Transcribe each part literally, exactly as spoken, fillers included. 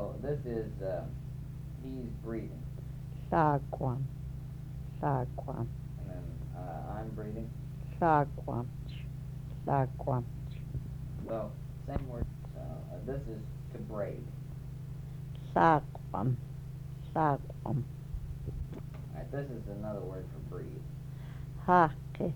So this is, uh, he's breathing. Sagwan. Sagwan. And then uh, I'm breathing. Sagwan. Sagwan. So, same word. So, uh, this is to braid. Sagwan. Sagwan. Alright, this is another word for breathe. Hakit.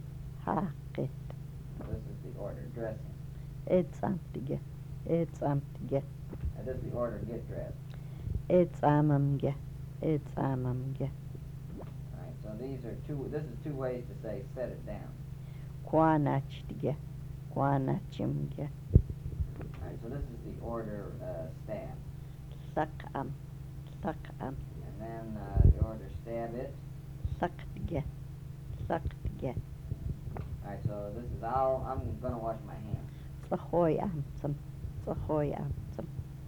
Hakit. This is the order, dressing. It's amtige. It's amtige. And this is the order, get dressed. It's amamge. It's amamge. Alright, so these are two, this is two ways to say set it down. Quanachtige. Quanachimge. Alright, so this is the order, uh, stab. Sakam. Sakam. And then uh, the order stab it. Saktige. Saktige. Alright, so this is I'll, I'm gonna wash my hands. Sahoy amsam. Sahoy amsam.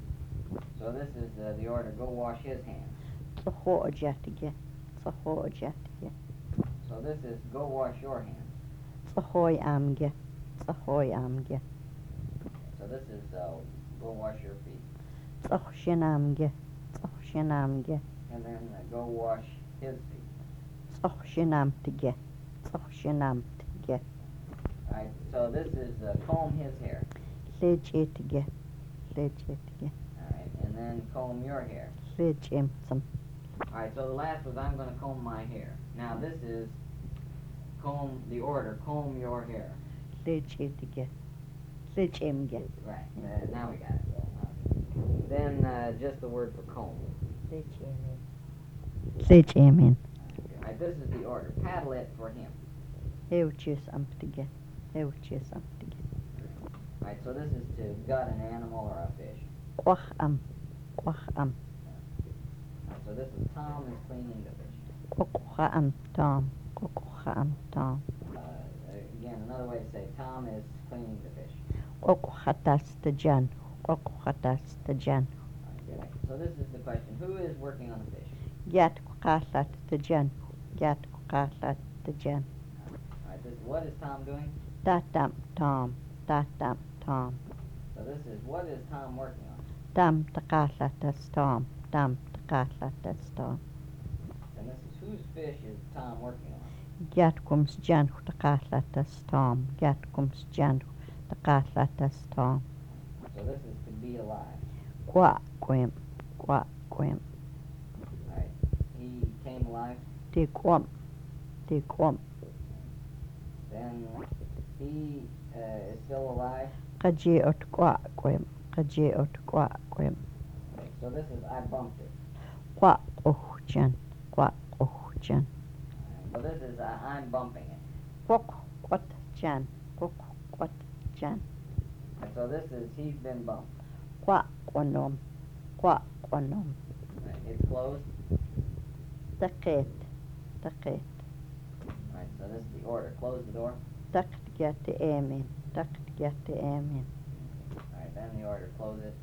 So this is uh, the order, go wash his hands. Sahojatige. Sahojatige. So this is go wash your hands. Sahoy amge. Sahoy amge. So this is uh, go wash your feet. Sahshinamge. Sahshinamge. And then uh, go wash his feet. Sahshinamtige. Sahshinamtige. Alright, so this is uh, comb his hair. Lejitige. Lejitige. Alright, and then comb your hair. Lejimsam. Alright, so the last was I'm gonna comb my hair. Now this is comb, the order, comb your hair. Lejitige. Lejimge. Right, uh, now we got it. Then uh, just the word for comb. Lejimin. Lejimin. Alright, this is the order, paddle it for him. Euchisamtige. Euchisamtige. Alright, so this is to gut an animal or a fish. Quacham. Quacham. Alright, so this is Tom is cleaning the fish. Quacham Tom. Quacham Tom. Uh, again, another way to say Tom is cleaning the fish. Quachatas the jan. Quachatas the jan. Okay. So this is the question, who is working on the fish? Yat quachat the jan. Yat quachat the jan. Alright, this what is Tom doing? Tatam Tom. Tatam Tom. So this is what is Tom working on? Tam takahlatas Tom. Tam takahlatas Tom. And this is whose fish is Tom working on? Yatkums jan takahlatas Tom. Yatkums jan takahlatas Tom. So this is to be alive. Quaquim. Quaquim. Alright, he came alive. Tiquam. Tiquam. Then he uh, is still alive. Qajiot quaquim. Qajiot quaquim. Okay, so this is I bumped it. Quaqujan. Quaqujan. So this is uh, I'm bumping it. Quack quat jan. Quack quat jan. And so this is he's been bumped. Quaquanom. Quaquanom. Right, it's closed. Taqet. Taqet. Right, so this is the order. Close the door. Taqt get amin. Taqt get amin. Alright, then the order. Close it.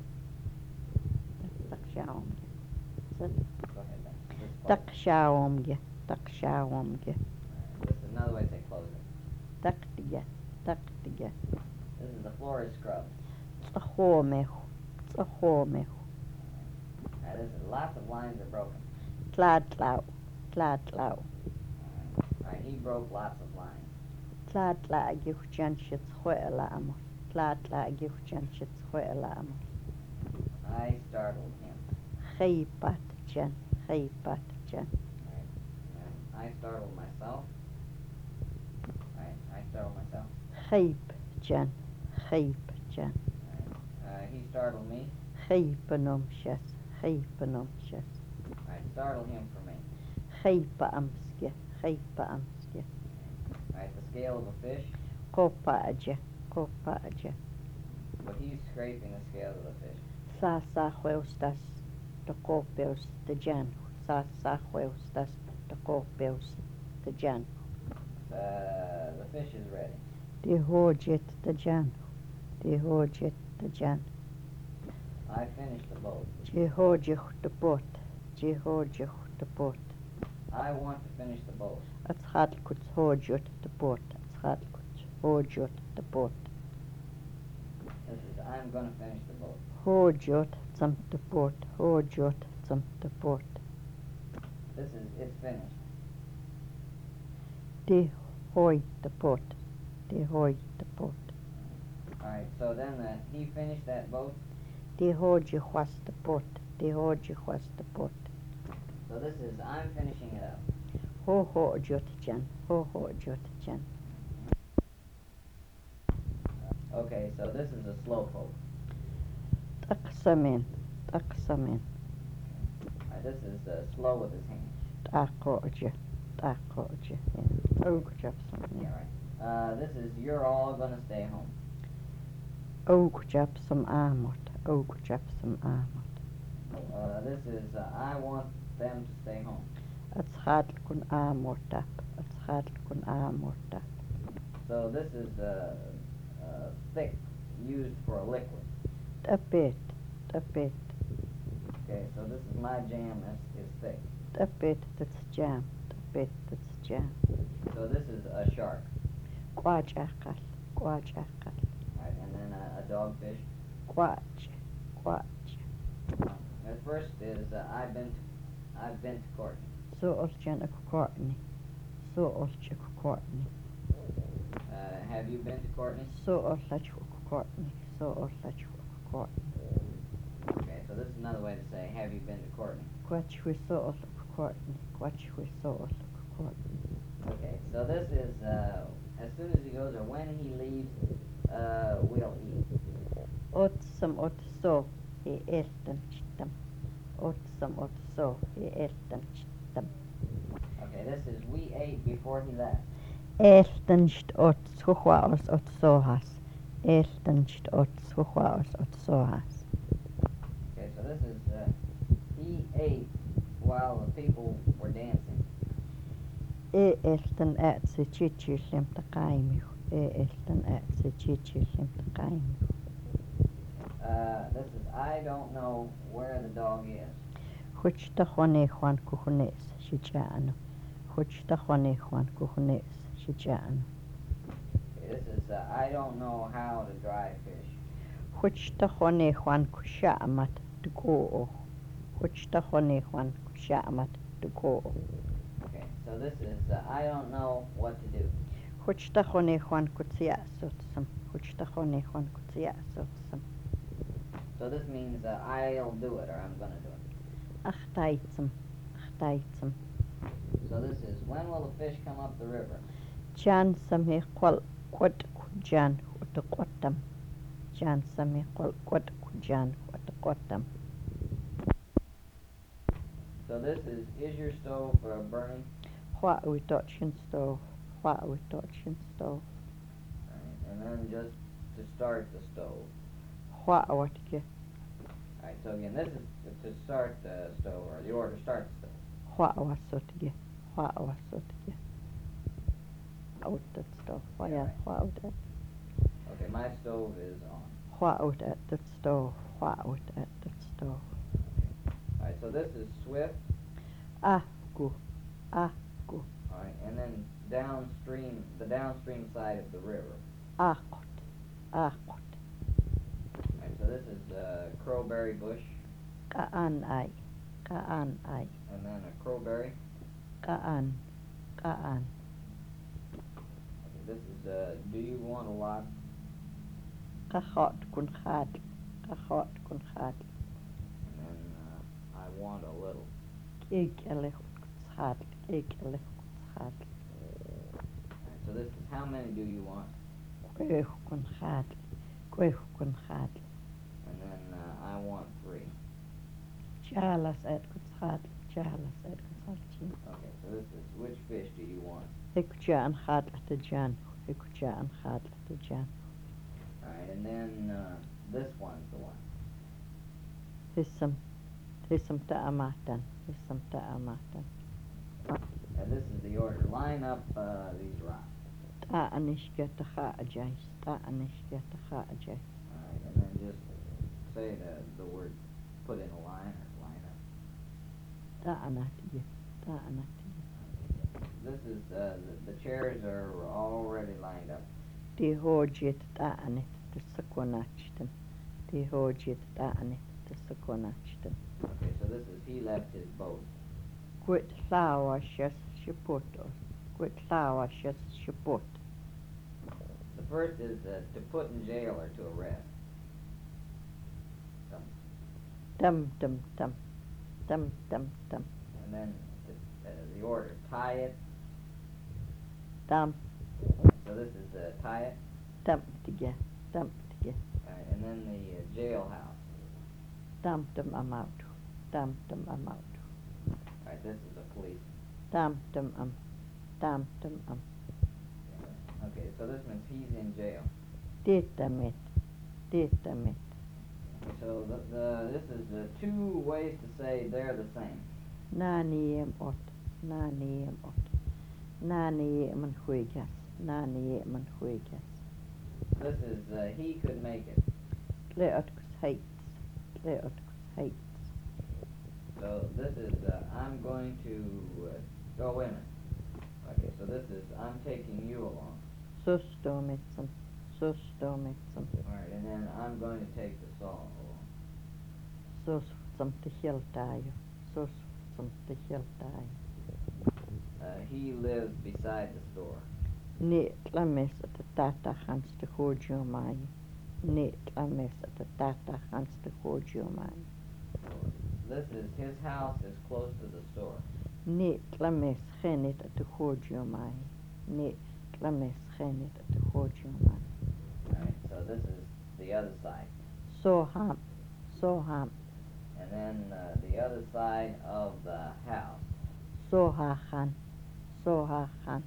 Taqshaomge. Go ahead then. Just close it. Taqshaomge. Taqshaomge. Alright, this is another way to say close it. Taqt get. Taqt get. This is the floor is scrubbed. Tsahomehu. Tsahomehu. Now this is lots of lines are broken. Tladlau. Tladlau. Alright, he broke lots of lines. Tladla gihjan shit huela amor. Tladla gihjan shit huela amor. I startled him. Khaypat jan. Khaypat jan. Alright, I startled myself. Alright, I startled myself. Khayp jan. Khayp jan. Alright, uh, he startled me. Khaypanom shas. Khaypanom shas. I startled him for me. Khaypa amske. Khaypa amske. Alright, the scale of a fish. Kopa aja. Kopa aja. But he's scraping the scales of the fish. Sa sa hueustas. De kopeus de jan. Sa sa hueustas. De kopeus de jan. Uh, the fish is ready. De hojit de jan. De hojit de jan. I finished the boat. Je hojich de boot. Je hojich de boot. I want to finish the boat. Het gaat goed hojit de boot. Het gaat goed hojit de boot. This is I'm gonna finish the boat. Hojot zum the port. Hojot zum the port. This is, it's finished. De hoy the port. De hoy the port. Alright, so then uh, he finished that boat. De hoji was the port. De hoji was the port. So this is, I'm finishing it up. Ho hojot jan. Ho hojot jan. Okay, so this is a slowpoke. Taksamin. Taksamin. Alright, this is uh, slow with his hand. Takoja. Takoja. Yeah. Ogujap Yeah, some. right. Uh, this is, you're all gonna stay home. Ogujap some amot. Ogujap some amot. Uh, this is, uh, I want them to stay home. It's hard kun amortap. It's hard kun amortap. So this is uh, uh, thick, used for a liquid. A bit. A bit. Okay, so this is my jam is, is thick. A bit that's jam. A bit that's jam. So this is a shark. Quajakal. Quajakal. Alright, and then a, a dogfish. Quaj. Quaj. The first is uh, I've been to, I've been to Courtney. So oljan a Courtney. So olja Courtney. Uh, have you been to Courtney? So olja Courtney. So olja Courtney. Okay, so this is another way to say, have you been to Courtney? Quachwe so olja Courtney. Quachwe so olja Courtney. Okay, so this is, uh, as soon as he goes or when he leaves, uh, we'll eat. Otsam otso. He eltan chittam. Otsam otso. He eltan chittam. Okay, this is, we ate before he left. Eltanst ots huhuaos otsohas. Eltanst ots huhuaos otsohas. Okay, so this is, uh, he ate while the people were dancing. E eltan atsi chichilim takaimiu. E eltan atsi chichilim takaimiu. Uh, this is, I don't know where the dog is. Which the hone Juan kuhunes, shijano. Which the hone Juan kuhunes, shijano. Okay, this is, uh, I don't know how to dry fish. Which the hone Juan kushamat to go. Which the hone Juan kushamat to go. Okay, so this is, uh, I don't know what to do. Which the hone Juan kutsiasotsam. Which the hone Juan kutsiasotsam. So this means uh, I'll do it or I'm gonna do it. Achtaitsam. Achtaitsam. So this is, when will the fish come up the river? Jan sami kwal kwat kujan uta kwatam. Jan sami kwal kwat kujan uta kwatam. So this is, is your stove uh, burning? Hwa we touchin stove. Hwa we touchin stove. Right, and then just to start the stove. Hwa watke. Alright, so again, this is to, to start the stove, or the order, start the stove. Hwa wasotge. Hwa wasotge. Out that stove. Hwa Yeah, ya right. hwa out at. Okay, my stove is on. Hwa out at that stove. Hwa out at that stove. Alright, so this is swift. Ah gu. Ah gu. Alright, and then downstream, the downstream side of the river. Ah kot. Ah kot. Alright, so this is uh, crowberry bush, Kaan ay. Kaan ay. and then a crowberry. Kaan. Kaan. Okay, this is, uh, do you want a lot? Kahot kun khad. Kahot kun khad. And then uh, I want a little. Ikele khad. Ikele khad. Alright, so this is, how many do you want? Kweh kun khad. Kweh kun khad. And then uh, I want three. Jalas at kun khad. Jalas at kun khad. Okay, so this is, which fish do you want? Ikjan khad at the jan. Ikjan khad at the jan. Alright, and then uh, this one's the one. Hisam. Hisam ta'amatan. Hisam ta'amatan. And this is the order. Line up uh, these rocks. Ta'anish geta khajay. Ta'anish geta khajay. Alright, and then just say the, the word, put in a line or line up. Ta'anatiye. Ta'anatiye. This is, uh, the, the chairs are already lined up. Di hojit ta'anit. Tisakonachtan. Ti hoojit taani tässä konachta. Okay, so this is he left his boat. Quit lauasjas shiputos. Quit lauasjas shiput. The first is uh, to put in jail or to arrest. Some. Dum dum dum. Dum dum dum. And then the, uh, the order, tie it. Dum So this is uh, tie it. dum tige. Dum tige. Alright, and then the uh, jailhouse. Dum dum amount. Dum dum amount. Alright, this is a police. Dum dum um. Dum dum um. Okay, so this means he's in jail. Tietämät. Tietämät. So the, the this is the two ways to say they're the same. Naaniem ot. Naaniem ot. Naaniemen huigas. Naaniemen huigas. This is uh, he could make it. Leotkus heits. Leotkus heits. So this is uh, I'm going to uh, oh wait a minute. Okay, so this is I'm taking you along. Sustomitsen. Sustomitsen. Alright, and then I'm going to take the saw along. Sustsam te hiltaajo. Sustsam te hiltaajo. Uh, he lives beside the store. Ne tlames at tata hans te hojo mai. Ne tlames at tata hans te hojo mai. So this is his house is close to the store. Ne tlames genit at hojo mai. Ne tlames genit at hojo mai. Alright, so this is the other side. So ham. So ham. And then uh, the other side of the house. So ha han. So ha han.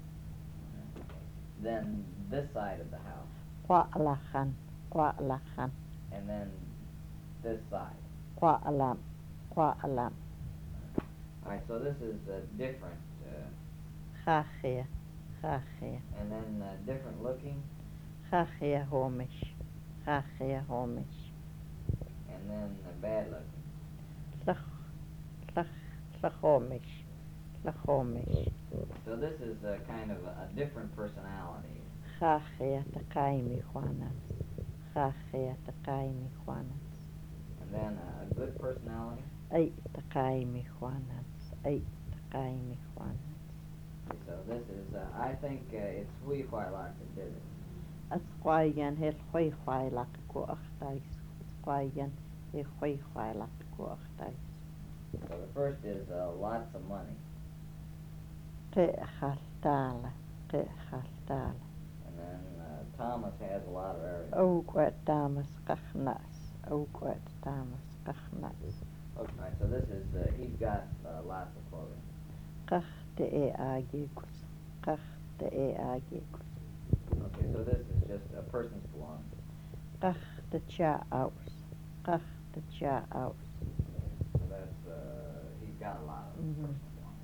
Then this side of the house. Kwa alahan. Kwa alahan. And then this side. Kwa alam. Kwa alam. Alright, so this is uh, different. Uh, Chachia. Chachia. and then uh, different looking. Chachia homish. Chachia homish. And then uh, bad looking. Tlach. Tlach. Tlachomish. Tlachomish. So this is uh, kind of a, a different personality. Chachia takaimi juanats. Chachia takaimi juanats. And then uh, a good personality. Ay takaimi juanats. Ay takaimi juanats. So this is, uh, I think uh, it's Hui Huailak that did it. At kwayan hel hoi huailak ko achtais. At kwayan hel hoi huailak ko achtais. So the first is uh, lots of money. Qe'chal tala. Qe'chal tala. And then uh, Thomas has a lot of areas. Oogwet damas kachnas. Oogwet damas kachnas. Okay, alright, so this is, uh, he's got uh, lots of clothing. Kach te e agikus. Kach te e agikus. Okay, so this is just a person's belongings. Kach te cha aus. Kach te cha aus. So that's, uh, he's got a lot of Mhm. personal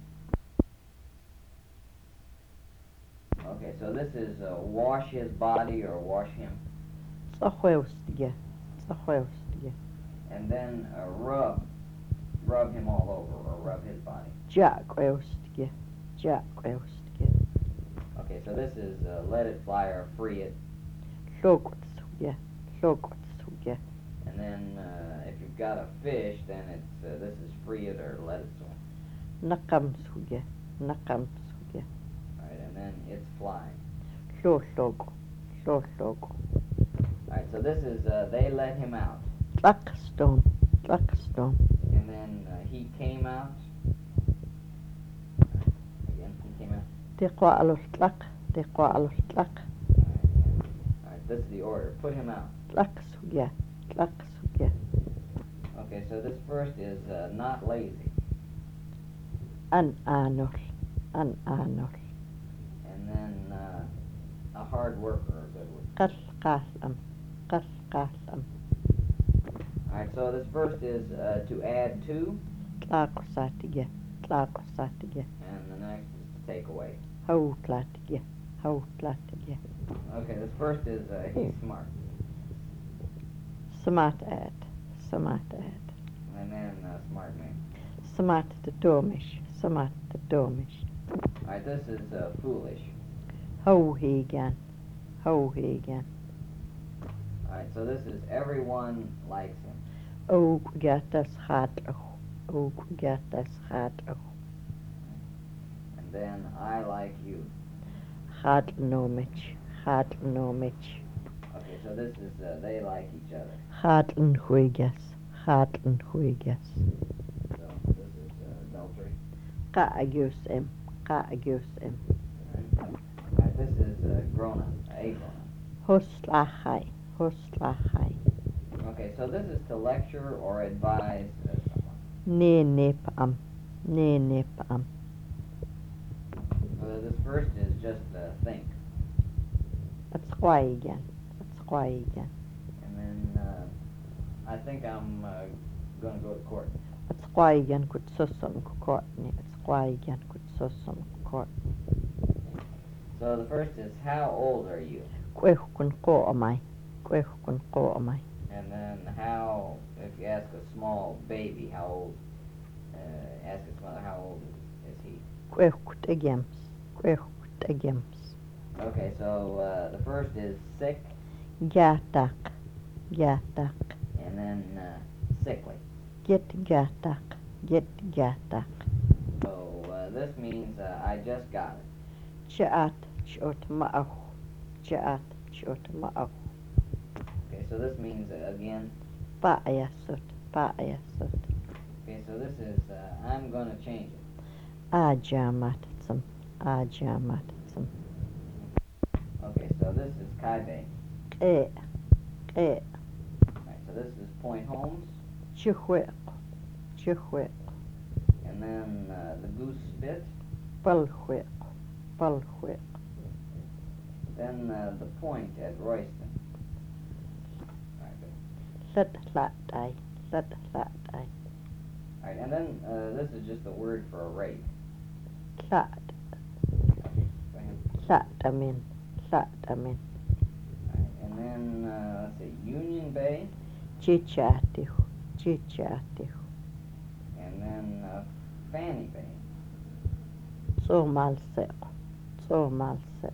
belongings. Okay, so this is uh, wash his body or wash him. Tsahuevstige. Tsahuevstige. And then uh, rub, rub him all over or rub his body. Jaquevstige. Jaquevstige. Okay, so this is uh, let it fly or free it. Logotsuge. Logotsuge. And then uh, if you've got a fish, then it's uh, this is free it or let it swim. Nakamsuge. Nakamsuge. Alright, and then it's flying. Lologo. Lologo. Alright, so this is uh, they let him out. Tlakstom. Tlakstom. And then uh, he came out. Again, he came out. Teqwa alul tlak. Teqwa alul tlak. Alright, this is the order. Put him out. Tlaksuge. Tlaksuge. Okay, so this first is uh, not lazy. An anol. An anol. And then uh, a hard worker or good worker. Qalqalam. Qalqalam. Alright, so this first is uh, to add to, Tlakosatige. Tlakosatige. and the next is to take away. Hautlatige. Hautlatige. Okay, this first is uh, he's smart. Smart ad. Smart ad. And then uh, smart man. Smart te domish. Smart te domish. Alright, this is uh, foolish. Hohigan. Hohigan. Alright, Alright, so this is everyone likes him. Óg getas hátach. Óg getas hátach. And then I like you. Hátnomich. Hátnomich. Okay, so this is uh, they like each other. Hátan huigas. Hátan huigas. So this is uh, adultery. Qaagusem. Qaagusem. Alright, this is uh, grown up, a grown up. Huslachai. Huslachai. Okay, so this is to lecture or advise uh, someone. Nenepam. Nenepam. Uh, this first is just uh, think. Atsquaigan. Atsquaigan. And then uh, I think I'm uh, going to go to court. Atsquaigan kutsusum courtney. Atsquaigan kutsusum courtney. So the first is, how old are you? Quehkun qoamai. Quehkun qoamai. And then how, if you ask a small baby, how old, uh, ask his mother, how old is he? Quehkut egems. Quehkut egems. Okay, so uh, the first is sick, Gatak. Gatak. and then uh, sickly. Get gatak. Get gatak. So uh, this means uh, I just got it. Chaat chot ma'ahu. Chaat chot ma'ahu. Okay, so this means, uh, again, Pa'ayasut. Pa'ayasut. okay, so this is, uh, I'm going to change it. Ajamatsum. Ajamatsum. Okay, so this is Kaibe. Qe. Qe. Alright, so this is Point Holmes, Chihuiq. Chihuiq. and then uh, the Goose Spit, Palhuiq. Palhuiq. then uh, the Point at Royston. Alright, Latlatai. Latlatai. alright, and then uh, this is just a word for a rape. Lat. Okay, go ahead. Latamin. Latamin. Alright, and then, uh, let's see, Union Bay, Chichatihu. Chichatihu. and then uh, Fanny Bay. Somalseq. Somalseq.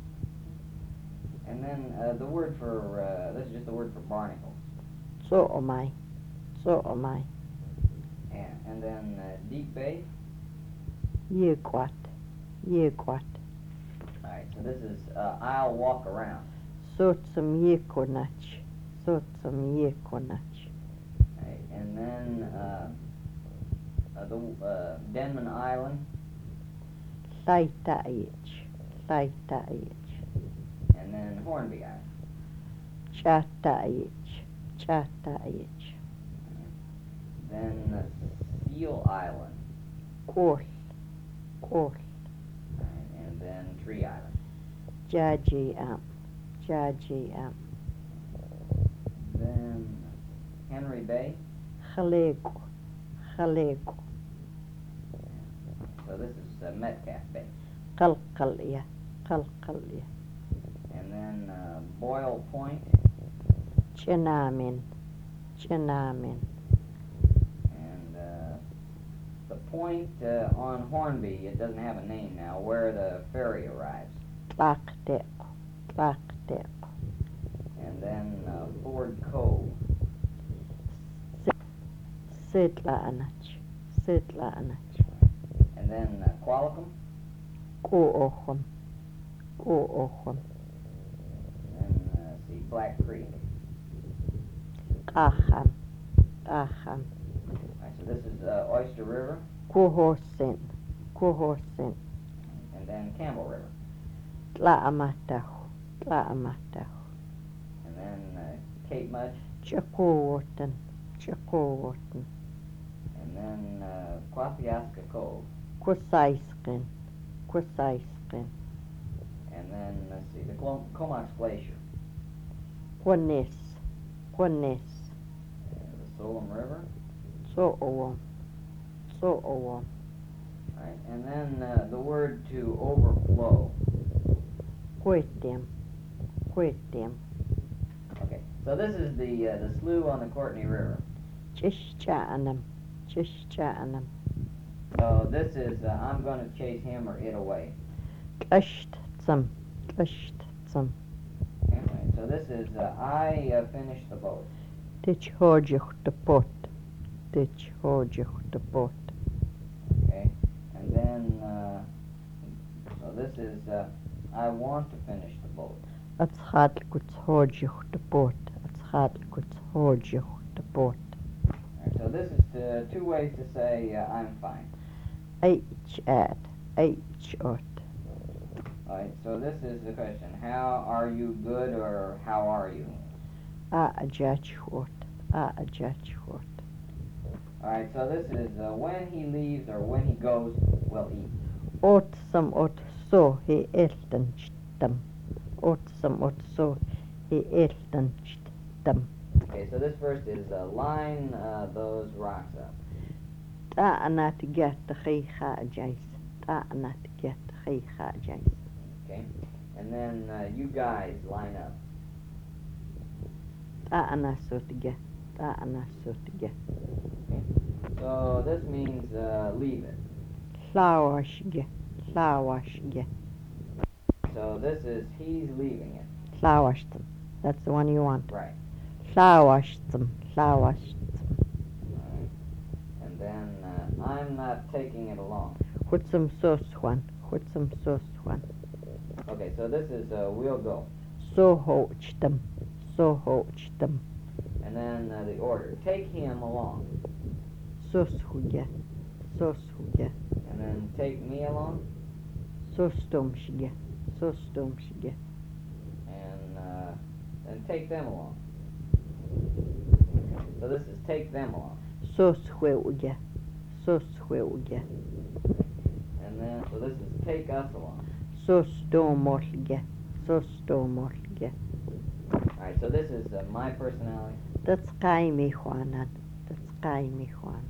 And then uh, the word for, uh, this is just a word for barnacles. Soomai. Soomai. And, and then uh, Deep Bay. Yequat. Yequat. Alright, so this is, uh, I'll walk around. Sotsum yekonach. Sotsum yekonach. Alright, and then uh, uh, the uh, Denman Island, Laitaich. Laitaich. and then Hornby Island. Chataich. Chataich. Then uh, Seal Island, Kol. Kol. alright, and then Tree Island. Jajiam. Jajiam. Then Henry Bay. Khalego. Khalego. So this is uh, Metcalf Bay. Qalqalya. Qalqalya. And then uh, Boyle Point, Chinamin. Chinamin. and uh, the point uh, on Hornby, it doesn't have a name now, where the ferry arrives. Tlaqteq. Tlaqteq. And then uh, Ford Cove. Sidlaanach. Sidlaanach. And then uh, Qualicum, Qookhum. Qookhum. and then, uh, see, Black Creek. Qaham. Qaham. Alright, so this is uh, Oyster River, Quhosin. Quhosin. and then Campbell River, Tlaamatahu. Tlaamatahu. and then uh, Cape Mud, Chakowotan. Chakowotan. and then uh, Quapiasca Cove, Qusaiskin. Qusaiskin. and then, let's see, the Clo- Comox Glacier, Quanis. Quanis. and the Solom River, So'owam. So'owam. alright, and then uh, the word to overflow. Quetim. Quetim. Okay, so this is the uh, the slough on the Courtney River. Chishchanam. Chishchanam. So this is, uh, I'm going to chase him or it away. Tlashtsam. Tlashtsam. Okay, so this is uh, I uh, finished the boat. Dich hodjich de pot. Dich hodjich de pot. Okay, and then uh, so this is uh, I want to finish the boat. At gaat guts hodjich de pot. At gaat guts hodjich de pot. Alright, so this is to, two ways to say uh, I'm fine. H at. H ot. Alright, so this is the question. How are you good or how are you? A jach hot. A jach hot. Alright, so this is uh, when he leaves or when he goes, we'll eat. Ot som ot so he elten stem. Ot som ot so he elten stem. Okay, so this first is uh, line uh, those rocks up. Ta anat get the khiha jais. Ta anat get the khiha jais. Okay, and then uh, you guys line up. Ta anasot get. Ta anasot get. Okay, so this means uh, leave it. Lawash get. Lawash get. So this is he's leaving it. Lawash them. That's the one you want. Right. Lawash them. Lawash them. Alright. And then uh, I'm not taking it along. Put some sauce one. Put some sauce one. Okay, so this is uh, we'll go. So hoch them. So hoch them. And then uh, the order. Take him along. Sauce huge. Sauce huge. And then take me along. Sauce domshige. Sauce domshige. And uh, then take them along. So this is take them along. Sauce huge. Sauce huge. And then, so this is take us along. Sauce domorlige. Sauce domorlige. Alright, so this is uh, my personality. That's kaimi juanan. That's kaimi juanan.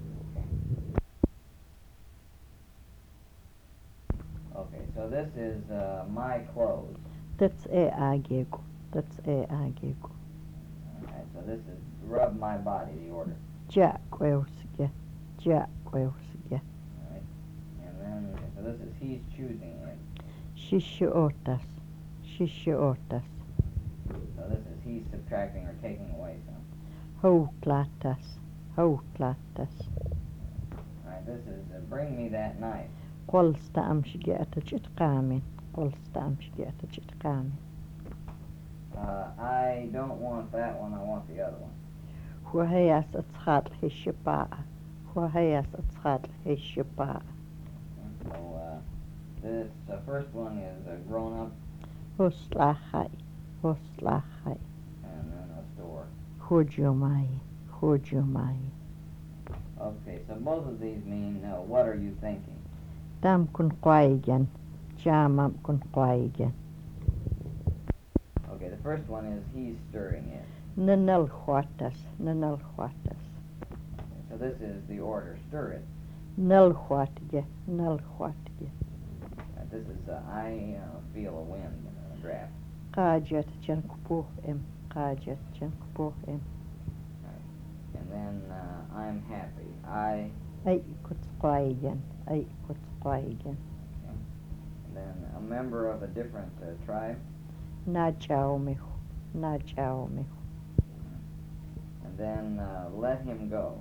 Okay, so this is uh, my clothes. That's e agego. That's e agego. Alright, so this is rub my body, the order. Jack weusige. Jack weusige. Alright, and then, so this is he's choosing it. Shisha otas. Shisha otas. So this is he's subtracting or taking away some. Ho platas. Ho platas. Alright, this is uh, bring me that knife. Qolsta amshige atachit qamin. Qolsta amshige atachit qamin. Uh, I don't want that one, I want the other one. Huayas atshat hishipa. Huayas atshat hishipa. So uh, this uh, first one is uh, grown up Hoslachai. Hoslachai. and then a store. Hujumai. Hujumai. Okay, so both of these mean uh, what are you thinking? Dam kun qaigan. Jamam kun qaigan. Okay, the first one is he's stirring it. Nanal huatas. Nanal huatas. Okay, so this is the order, stir it. Nal huatge. Nal huatge. Uh, this is uh, I uh, feel a wind, uh, draft. Qajat jankupuh em. Qajat jankupuh em. And then uh, I'm happy. I, Ay kuts qaigan. Ay kuts qaigan. and then a member of a different uh, tribe. Na chao mihu. Na chao mihu. And then uh, let him go.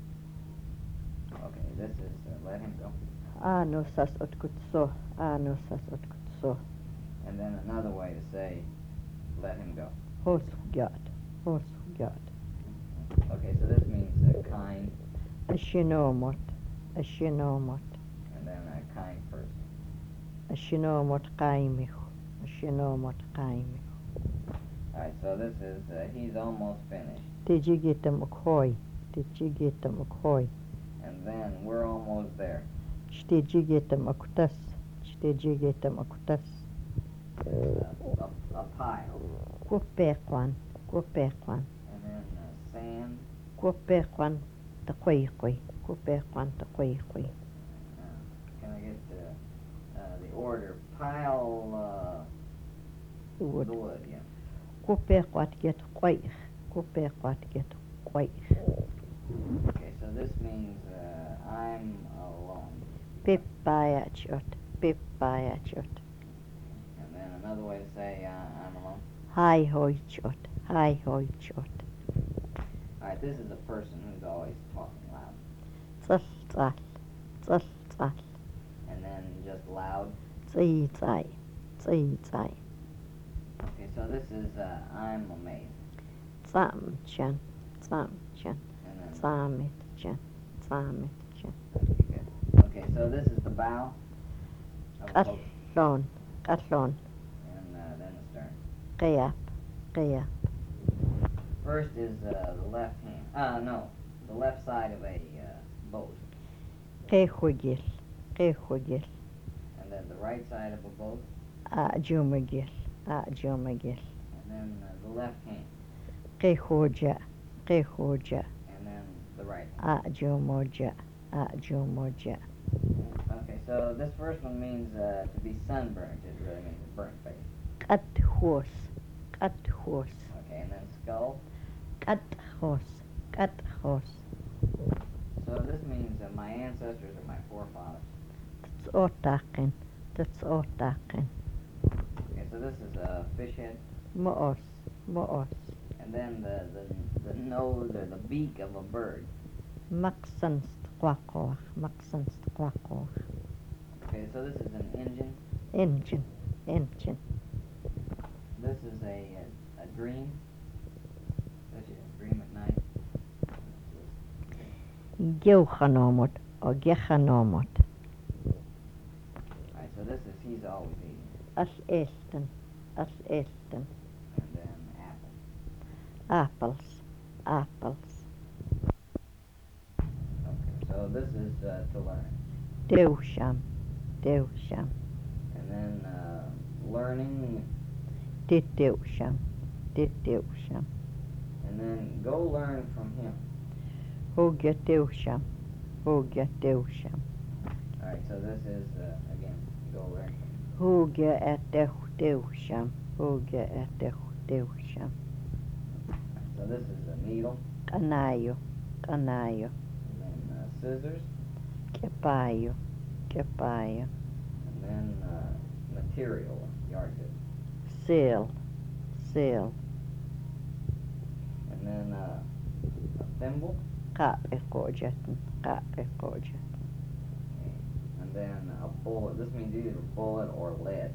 Okay, this is uh, let him go. Anusas ot kutso. Anusas ot kutso. And then another way to say let him go. Hos hugat. Hos hugat. Okay, so this means uh, kind, Ashinomot. Ashinomot. and then a kind person. Ashinomot qaimihu. Ashinomot qaimihu. Alright, so this is, uh, he's almost finished. Tijigitam ukhoy. Tijigitam ukhoy. And then we're almost there. Shtijigitam akutas. Shtijigitam akutas. Uh, a, a pile. Kupeqwan. Kupeqwan. And then uh, sand. Kupeqwan taqoyqoy. Kupeqwan taqoyqoy. Uh, can I get uh, uh, the order? Pile uh, Wood. the wood, yeah. Kupeqwat get qoyq. Kupeqwat get qoyq. Okay, so this means uh, I'm alone. Pipayachot. Pipayachot. And then another way to say uh, I'm alone. Hai hoi chot. Hai hoi chot. Alright, this is a person who's always talking loud. Tsal tsal. Tsal tsal. And then just loud. Tsai tsai. Tsai tsai. Okay, so this is uh, I'm amazed. Tsam chan. Tsam chan. And then Tsamit chan. Tsamit chan. okay, good. Okay, so this is the bow of a boat, Katlon. Katlon. and uh, then the stern. Qiyap. Qiyap. First is uh, the left hand. Uh, no, the left side of a uh, boat, Qihugil. Qihugil. and then the right side of a boat, Ajumagil. Ajumagil. and then uh, the left hand, Qihuja. Qihuja. and then the right hand. Ajumoja. Ajumoja. Okay, so this first one means uh, to be sunburnt. It really means a burnt face. Kathos. Kathos. Okay, and then skull. Kathos. Kathos. So this means uh, my ancestors or my forefathers. That's otakin. That's otakin. Okay, so this is a fish head, Moos. Moos. and then the, the, the nose or the beak of a bird. Maxans quakoach. Maxans quakoach. Okay, so this is an engine. Engine. Engine. This is a, a, a dream. Such a dream at night. Geuchanomot. Or gechanomot. Alright, so this is he's always eating. As elten. As elten. And then apple. Apples. Apples. Okay, so this is uh, to learn. Deusham. Deusham. And then uh, learning, Dideusham. Dideusham. and then go learn from him. Hugya deusham. Hugya deusham. Alright, so this is, uh, again, go learn from him. Hugya at deusham. Hugya at deusham. So this is a needle, Canayo. Canayo. and then uh, scissors, Kepayo. Kepayo. and then uh, material, yardstick. Seal. Seal. And then uh, a thimble, Kapekojatin. Kapekojatin. okay. And then a bullet. This means either bullet or lead.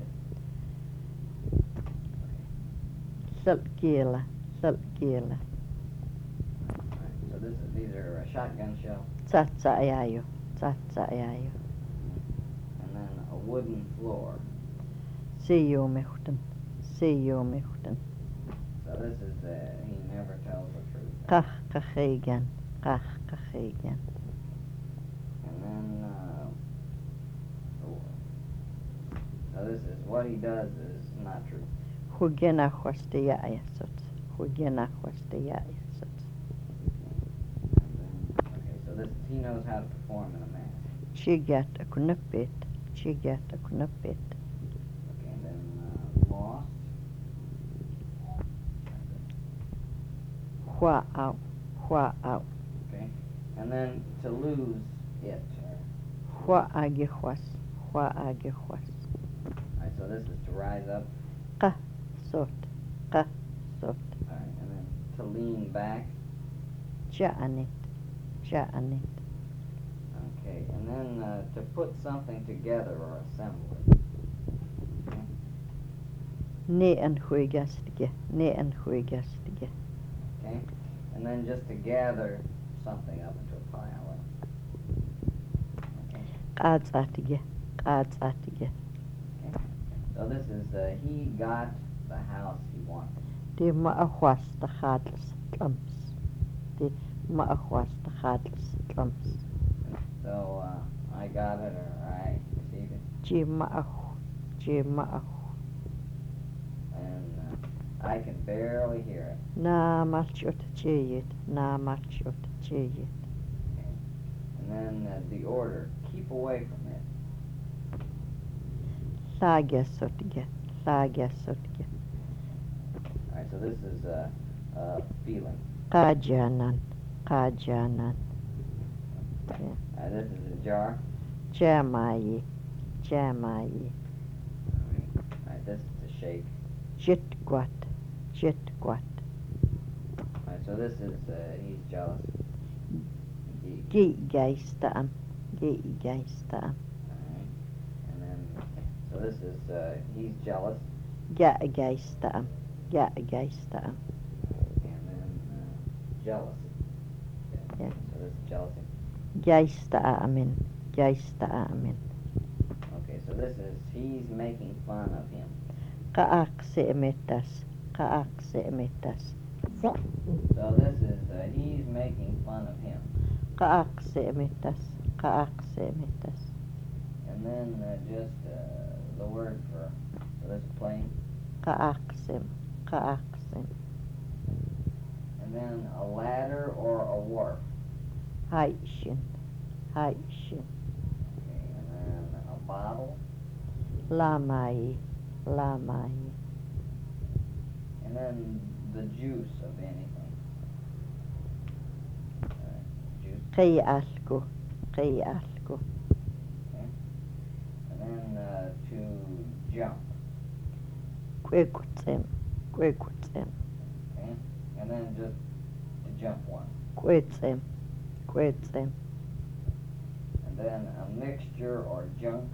Salkila. Salkila. Alright, so this is, these are a shotgun shell, Tsatsayayo. Tsatsayayo. and then a wooden floor. Siyumehten. Siyumehten. So this is, uh, he never tells the truth. Kachkachigan. Kachkachigan. And then, uh, oh, so this is, what he does is not true. Hugenachwastiyayasot. Hugenachwastiyayasot. And then, okay, so this, he knows how to perform in a mass. Chigat a knuppet. Chigat a knuppet. Okay, and then, uh, lost. Hua'au. Hua'au. Okay, and then to lose it. Or, Hua'agihwas. Hua'agihwas. alright, so this is to rise up. Sot. Ka. Sot. Alright, and then to lean back. Ja'anit. Ja'anit. Okay, and then uh, to put something together or assemble it. Okay, Ne an huigastige. Ne an huigastige. okay, and then just to gather something up into a pile. Okay, Qadsatige. Qadsatige. okay. So this is, uh, he got the house he wanted. Die ma'ahwas de gadels klumps. Die ma'ahwas de gadels klumps. So uh, I got it or I received it. Ji ma'ah. Ji ma'ah. And uh, I can barely hear it. Na malchut chiyit. Na malchut chiyit. Okay. And then uh, the order, keep away from it. Lagesottige. Lagesottige. Alright, so this is uh, uh, feeling. Qajanan. Qajanan. Yeah. Uh, this is a jar. Jamayi. Jamayi. Alright, this is to shake. Jitquat. Jitquat. Alright, so this is, uh, he's jealous. He, Gigaistaan. Gigaistaan. alright, and then, so this is, uh, he's jealous. Jagaistaan. Jagaistaan. And then, uh, jealousy. Okay, Yeah. so this is jealousy. Jaistaamin. Jaistaamin. Okay, so this is, he's making fun of him. Kaaksimitas. Kaaksimitas. So this is, uh, he's making fun of him. Kaaksimitas. Kaaksimitas. And then, uh, just, uh, the word for, so this is plain. Kaaksim. Kaaksim. And then a ladder or a wharf. Haishin. Haishin. Okay, and then a bottle. Lamai. Lamai. And then the juice of anything. Alright, juice. Qialku. Qialku. Okay. And then uh, to jump. Quikutsim. Quikutsim. Okay. And then just to jump one. Quitsim. Quitsim. And then a mixture or junk.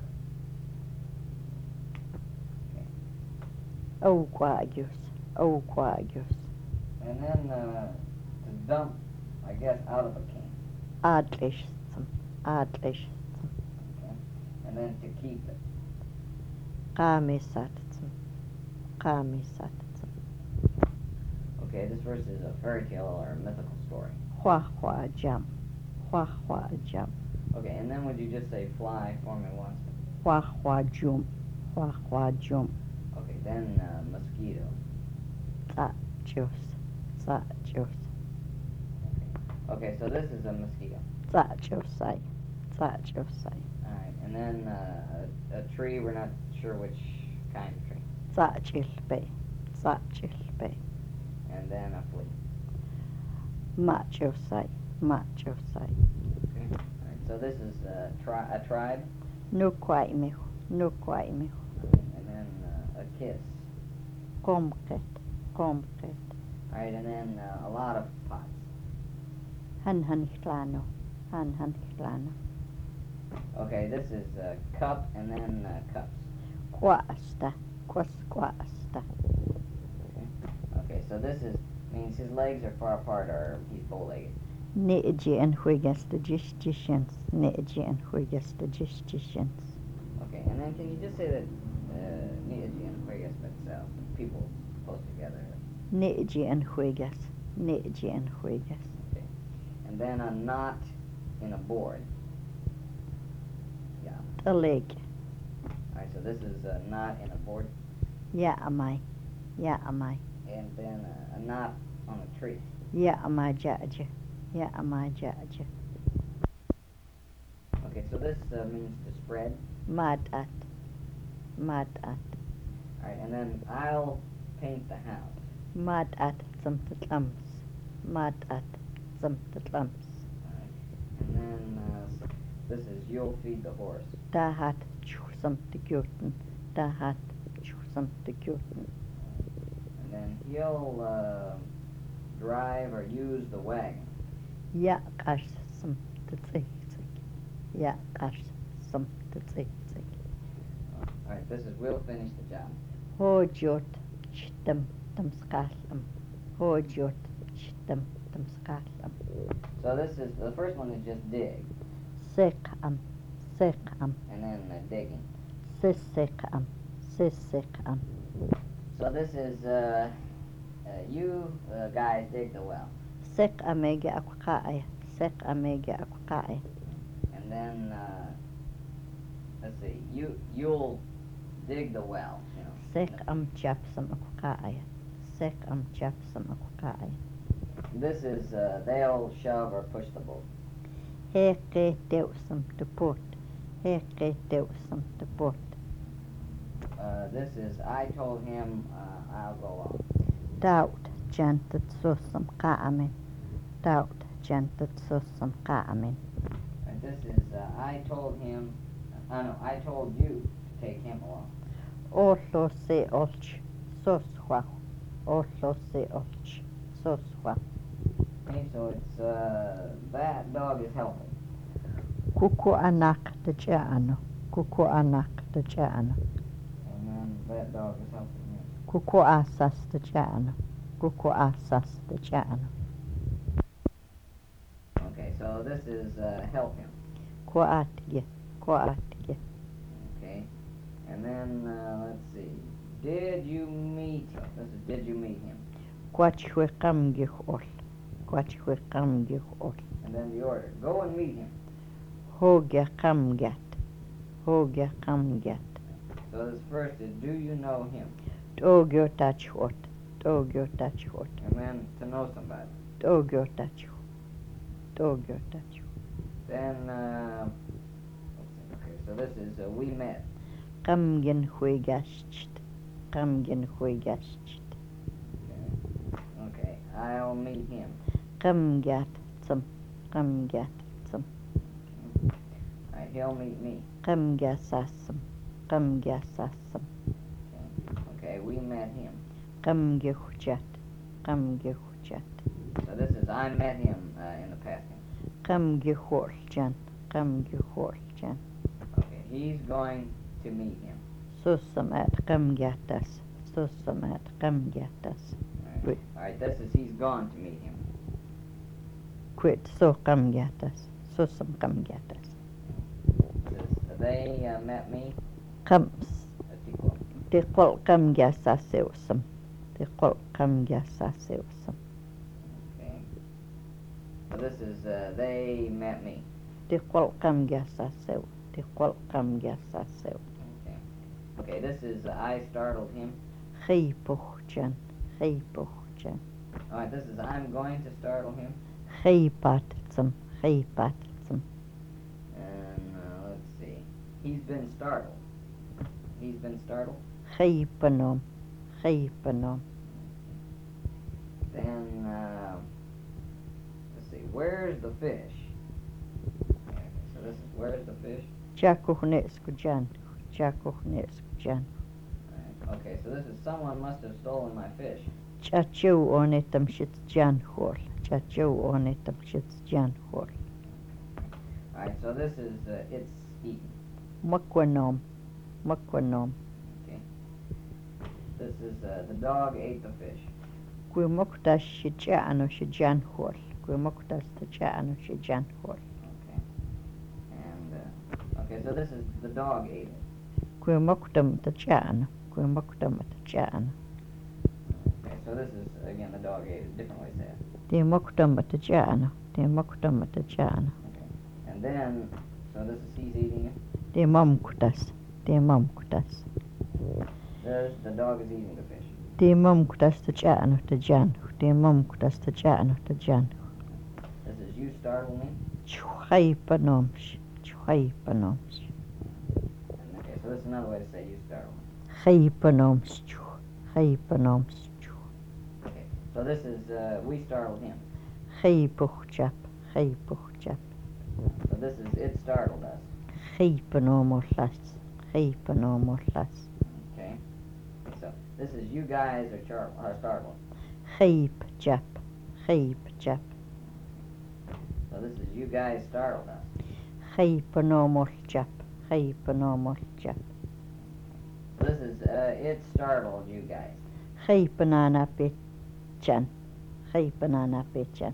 Oquagius. Oquagius. And then uh, to dump, I guess, out of a can. Adlishsim. Adlishsim. Okay. And then to keep it. Kamisatsim. Kamisatsim. Okay, this verse is a fairy tale or a mythical story. Hua hua jam. Hua hua jam. Okay, and then would you just say fly for me once? Hua hua jum. Hua hua jum. Okay, then uh, mosquito. Tsachus. Tsachus. Okay, so this is a mosquito. Tsachusai. Tsachusai. Alright, and then uh, a, a tree, we're not sure which kind of tree. Tsachilpe. Tsachilpe. And then a flea. Machusai. Machusai. Okay. Alright, so this is a, tri- a tribe. Nuquaimihu. Nuquaimihu. And then uh, a kiss. Komket. Komket. Alright, and then uh, a lot of pots. Han han hlano. Han han hlano. Okay, this is a cup and then uh, cups. Quasta. Quas quasta. Okay. Okay, so this is means his legs are far apart or he's bow-legged. Neji and huigas the gistions. Neji and huigas the gistions. Okay, and then can you just say that uh, Neogi and Huigas, but uh, people close together. Neji and huigas. Neji and huigas. Okay. And then a knot in a board. Yeah. The leg. Alright, so this is a knot in a board. Ya amai. Ya amai. And then a, a knot on a tree. Ya amai jaja. Ya amai jaja. Okay, so this uh, means to spread. Mad at. Mad at. Alright, and then I'll paint the house. Mad at some tlums. Mad at some tlums. Alright. And then uh, this is you'll feed the horse. Dahat chusam tikuten. Dahat chusam tikuten. And then he'll uh, drive or use the wagon. Ya kash some tzik. Ya kash some tzik. Alright, this is we'll finish the job. Hojot chtam tam skalam. Hojot chtam tam skalam. So this is, the first one is just dig, Sekam. Sekam. and then uh, digging. Sisekam. Sisekam. So this is, uh, uh, you uh, guys dig the well. Sek amega akwakai. Sek amega akwakai. And then, uh, let's see, you, you'll dig the well, you know. Sek am chapsam akwakai. Sek am chapsam akwakai. This is, uh, they'll shove or push the boat. Heke deusam te port. Heke deusam te port. Uh, this is, I told him, uh, I'll go off. Daut jantat susam kaamin. Daut jantat susam kaamin. And this is, uh, I told him, uh, no, I told you to take him along. Ollo se olch. Soshuah. Ollosi olch. Soswa. Okay, so it's, uh, that dog is helping. Kuku anak de jano. Kuku anak de jano. And then that dog is helping me. Kuku asas de jano. Kuku asas de jano. Okay, so this is, uh, help him. Kuatge. Kuatge. Okay, and then, uh, let's see. Did you meet him? This is, did you meet him? Quachwe kamgich ol. Quachwe kamgich ol. And then the order. Go and meet him. Hoge kamgat. Hoge kamgat. So this first is, do you know him? Dogyo tachot. Dogyo tachot. And then to know somebody. Dogyo tachot. Dogyo tachot. Then, uh, let's see. Okay, so this is, uh, we met. Kamgen huigascht. Kamgen huigascht. Okay. Okay, I'll meet him. Kamgat zum. Kamgat zum. Alright, he'll meet me. Kamgasasum. Kamgasasum. Okay, okay, we met him. Kamgehujat. Kamgehujat. So this is, I met him, uh, in the past tense. Kamgehorjan. Kamgehorjan. Okay, he's going to meet him. Susam at kamgatas. Susam at kamgatas. Alright, Good. Alright, this is, he's gone to meet him. Quit so kamgatas. Susam kamgatas. This is, they, uh, met me. Kams. Uh, Tikwa. Tiqol kamgasaseusam. Tiqol kamgasaseusam. Okay. So this is, uh, they met me. Tiqol kamgasaseu. Tiqol kamgasaseu. Okay. Okay, this is, uh, I startled him. Khipuhjan. Khipuhjan. Alright, this is, I'm going to startle him. Khipatsum. Khipatsum. And, uh, let's see. He's been startled. He's been startled. Khipanom. Khipanom. Then, uh, let's see, where's the fish? Okay, so this is, where's the fish? Jakuhneskujan. Jakuhneskujan. Alright, okay, so this is, someone must have stolen my fish. Chachu onetam shits janhol. Chachu onetam shits janhol. Alright, so this is, uh, it's eaten. Makwanom. Makwanom. Okay. This is, uh, the dog ate the fish. Kuimoktas shijano shijanhol. Kuimoktas tajano shijanhol. Okay. And, uh, okay, so this is, the dog ate it. Kuimoktam tajano. Kuimoktam tajano. Okay, so this is, again, the dog ate it, different way to say it. Timoktam tajano. Timoktam tajano. Okay. And then, so this is, he's eating it. Timomkutas. Timomkutas. There's, the dog is eating the fish. Timomkutas tajano tajano. Timomkutas tajano tajano. This is, you startle me. Chhaipanomsh. Chhaipanomsh. Okay, so this is another way to say you startle me. Chhaipanomsh. Chhaipanomsh. Okay, so this is, uh, we startled him. Chhaipuchjap. Chhaipuchjap. So this is, it startled us. Chhaipanomollas. Chhaipanomollas. Okay. So this is, you guys are, char- are startled. Chhaipjap. Chhaipjap. So this is, you guys startled us. Chhaipanomolljap. Chhaipanomolljap. So this is, uh, it startled you guys. Chhaipananapitjan. Chhaipananapitjan.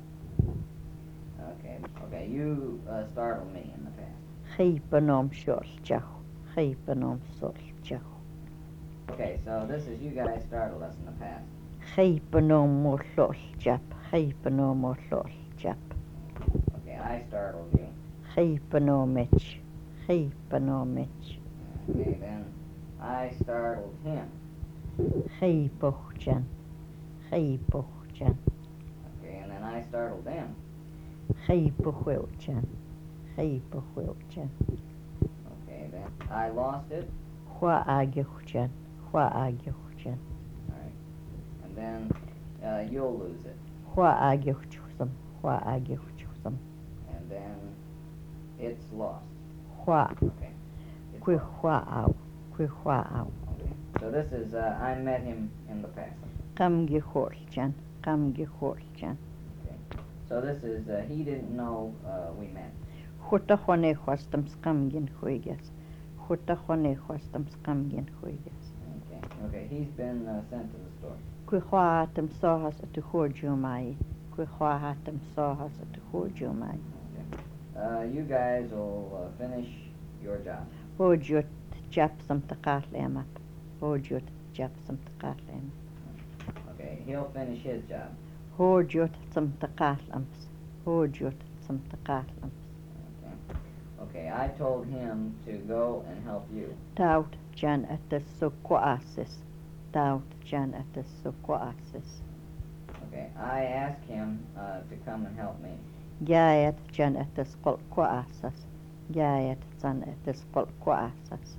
Okay, okay, you, uh, startled me in the past. Chhaipanomsholjau. Chhaipanomsoljau. Okay, so this is, you guys startled us in the past. Chhaipanomolloljap. Chhaipanomolloljap. Okay, I startled you. Chhaipanomich. Chhaipanomich. Okay, then I startled him. Chhaipuhjan. Chhaipuhjan. Okay, and then I startled them. Chhaipuhwiljan. Chhaipuhwiljan. Okay, then I lost it. Huaagyuhjan. Huaagyuhjan. Alright. And then, uh, you'll lose it. Huaagyuhjusam. Huaagyuhjusam. And then it's lost. Hua. Okay. It's Kwi lost. huaau. Kwi huaau. Okay. So this is, uh, I met him in the past. Qamgi Khorjan, Qamgi Khorjan. Okay. So this is, uh, he didn't know uh, we met. Hutta Hone Hostam Scamgin Huigas. Hutta Hone Hostam Scamgin Huigas. Okay. Okay, he's been uh, sent to the store. Kuihuatam Sohas at the Horjumai. Kuihuatam Sohas at the Horjumai. Okay. Uh, you guys will uh, finish your job. Hojut Japsam Takatlema. Hojut Japsam Takatlema. Okay, he'll finish his job. Hojut some Takatlams. Hojut some Takatlams. Okay. Okay, I told him to go and help you. Taut Jan at the Suquasis. Taut Jan at the Suquasis. Okay, I asked him uh, to come and help me. Gayat Jan at the Skolquasas. Gayat San at the Skolquasas.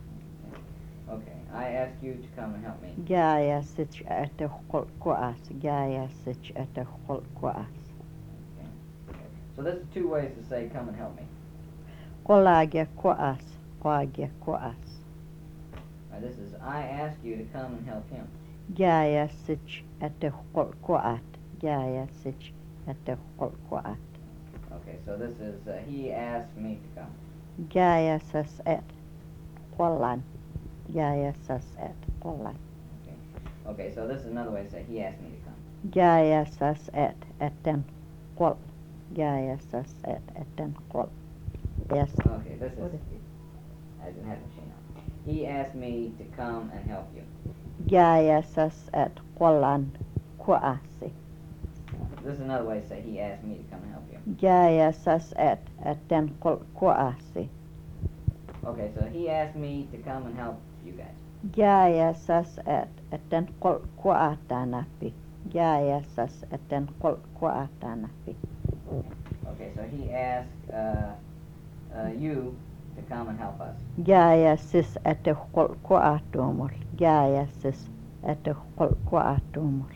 Okay, I asked you to come and help me. Gaya Sich at the Skolquas. Gaya Sich at the Skolquas. Okay. Okay. So this is two ways to say come and help me. Qolagia Quas. Quagia Quas. Now, this is I asked you to come and help him. Gaya Sich at the Skolquat. Gaya Sich at the Skolquat. Okay, so this is uh, he asked me to come. Gaya Sas at Qolan. Gaya Sas at Qolan. Okay. Okay, so this is another way to say he asked me to come. Gaya Sas at Etten Qol. Gaya Sas at Etten Qol. Yes. Okay, this is What is I didn't have the machine on. He asked me to come and help you. Gaya Sas at Qolan Quasi. This is another way to say he asked me to come and help you. Gaya Sas at Etten Qol Quasi. Okay, so he asked me to come and help you guys. Gaya Sas at Etten Qol Quatanapi. Gaya Sas Etten Qol Quatanapi. Okay, so he asked uh, uh, you to come and help us. Gaya Sis at the Qol Quatumul. Gaya Sis at the Qol Quatumul.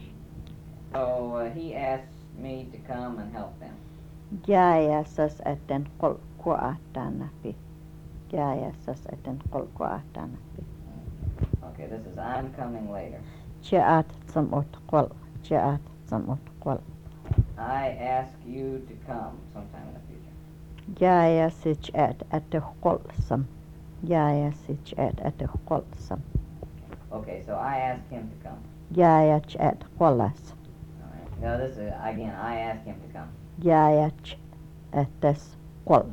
So uh, he asked me to come and help them. Gaya Sas Etten Qol Quatanapi. Gaya Sas Etten Qol Quatanapi. Okay, this is I'm coming later. Jaat Samut Qol. Jaat Samut Qol. I ask you to come sometime in the future. Gaya Sich at at the Qolsam. Gaya Sich at at the Qolsam. Okay, so I asked him to come. Gaya Ch at Qolas. All right. Now this is again. I asked him to come. Gaya Ch at this Qol.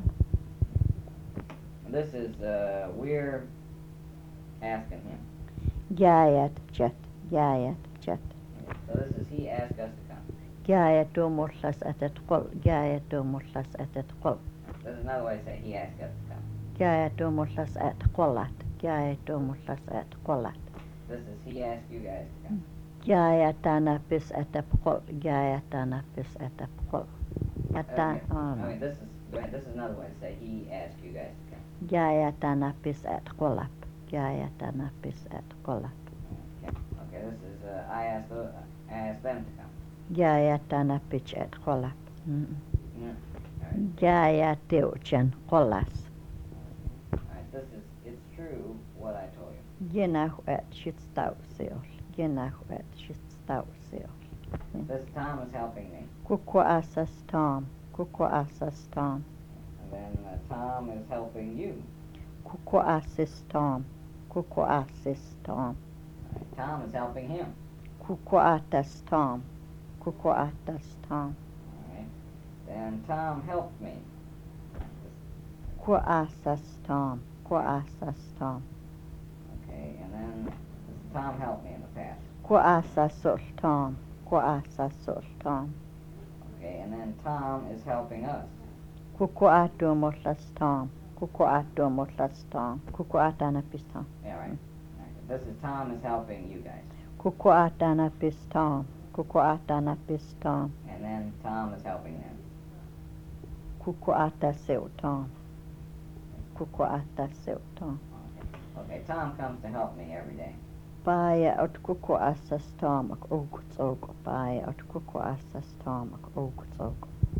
This is uh, we're asking him. Gaya Jet. Gaya Jet. Okay, so this is he asked us to come. Gaya Tumurlas at at Qol. Gaya Tumurlas at at Qol. This is another way to say he asked us to come. Gaya Tumurlas at Qolat. Gaya Tumurlas at Qolat. This is he asked you guys to come. Gaya Tanapis at a Qol. Gaya Tanapis at a Qol. Ata Okay. oh Okay, no. this is wait, this is another way to say he asked you guys to come. Gaya Tanapis at Qolap. Gaya Tanapis at Qolap. Okay. Okay, this is uh, I asked uh, I asked them to come. Gaya Tanapich at Qolap. Mm. Yeah. All right. Gaya Teuchen Qolas. All right. This is it's true what I told you. Ginahu at Shitstausil. Ginahu at Shitstausil. This Tom is helping me, Kuku Asas Tom. Kuku Asas Tom. and then uh, Tom is helping you. Kuku Asis Tom. Kuku Asis Tom. All right. Tom is helping him. Kuku Atas Tom. Kuku Atas Tom. All right. Then Tom helped me. Ku Asas Tom. Ku Asas Tom. Okay, and then this Tom helped me in the past. Ku Asas Sul Tom. Ku Asas Sul Tom. Okay, and then Tom is helping us. Kuku Atumutlas Tom. Kuku Atumutlas Tom. Kuku Atanapis Tom. Yeah, right. All right. This is Tom is helping you guys, Kuku Atanapis Tom. Kuku Atanapis Tom. and then Tom is helping them. Kuku Atasil Tom. Kuku Atasil Tom. Okay. Okay, Tom comes to help me every day. Paia at kuku Asas Tom. Ak Ogutsog. Paia at kuku Asas Tom. Ak Ogutsog.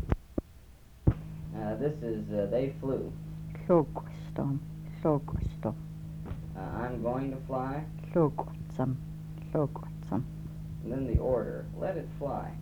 Uh, this is uh, they flew. Logostom. Logostom. Uh, I'm going to fly. Logotsam. Logotsam. And then the order, let it fly.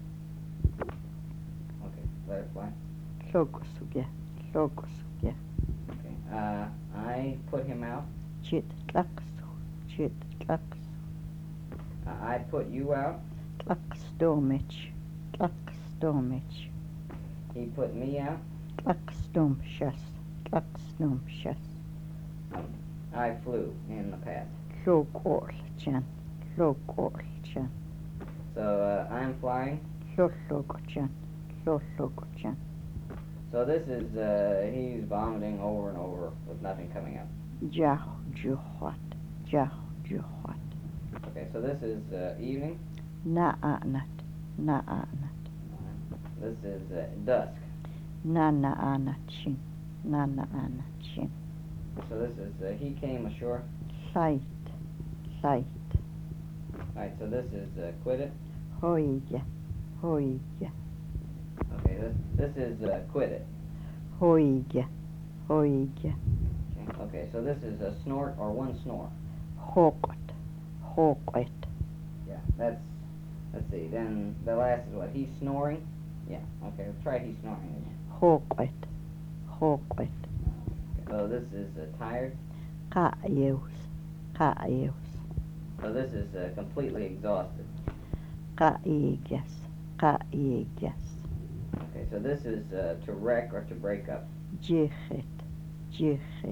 Okay, let it fly. Logosugya, logosugya. Okay, uh, I put him out. Jit tlaksu, jit tlaksu. Uh, I put you out. Tlakstomich, tlakstomich. He put me out. Tlakstomshas, tlakstomshas. Um, I flew in the past. Logolchan, logolchan. So uh, I'm flying. Lologochan, lologochan. So this is, uh, he's vomiting over and over with nothing coming up. Jahu juhwat, jahu juhwat. Okay, so this is uh, evening. Na'anat, na'anat. This is uh, dusk. Na na'anat shin, na na'anat shin. So this is, uh, he came ashore. Light, light. Alright, so this is uh, quit it. Hoiga, hoiga, Okay, this, this is uh, quit it. hoiga, hoiga. Okay, okay, so this is a snort or one snore. Hokot, hokot. Yeah, that's, let's see, then the last is what, he's snoring? Yeah, okay, let's try he's snoring again. Hokot, hokot. Okay, so this is uh, tired. Ka'eus, ka'eus. So this is uh, completely exhausted. Ka'igas, ka'igas. Okay, so this is uh, to wreck or to break up. Jichet, jichet.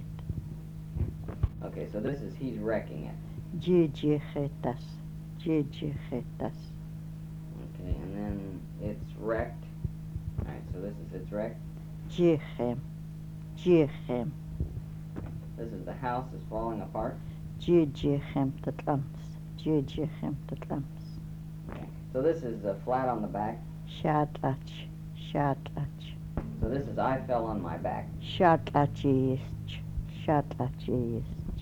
Okay, so this is he's wrecking it. Jijichetas, jijichetas. Okay, and then it's wrecked. Alright, so this is it's wrecked. Jichem, jichem. This is the house is falling apart. Jijichem tatlams, jijichem tatlams. Okay, so this is uh, flat on the back. Shatlach, shatlach. So this is I fell on my back. Shatlachist, shatlachist.